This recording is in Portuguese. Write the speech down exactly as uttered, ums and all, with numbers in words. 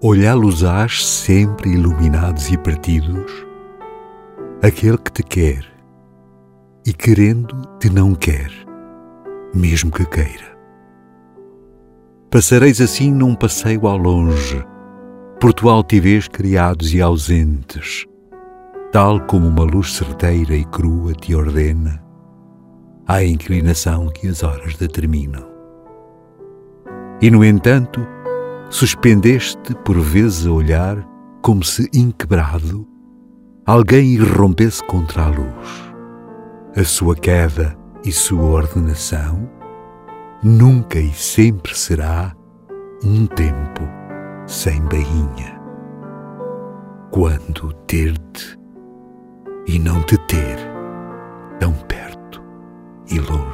olhá-los-ás sempre iluminados e partidos, aquele que te quer e querendo te não quer, mesmo que queira. Passareis assim num passeio ao longe, por tua altivez criados e ausentes, tal como uma luz certeira e crua te ordena, à inclinação que as horas determinam. E, no entanto, suspendeste por vezes a olhar, como se inquebrado, alguém irrompesse contra a luz. A sua queda e sua ordenação nunca e sempre será um tempo sem bainha. Quando ter-te e não te ter tão perto e longe.